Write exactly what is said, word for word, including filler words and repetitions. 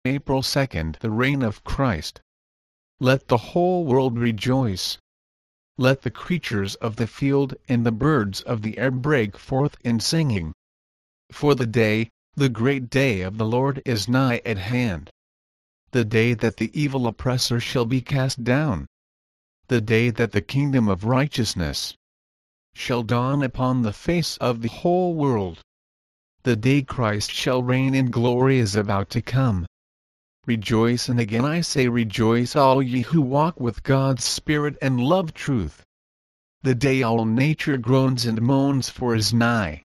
April second, the reign of Christ. Let the whole world rejoice. Let the creatures of the field and the birds of the air break forth in singing. For the day, the great day of the Lord is nigh at hand. The day that the evil oppressor shall be cast down. The day that the kingdom of righteousness shall dawn upon the face of the whole world. The day Christ shall reign in glory is about to come. Rejoice, and again I say rejoice, all ye who walk with God's Spirit and love truth. The day all nature groans and moans for is nigh.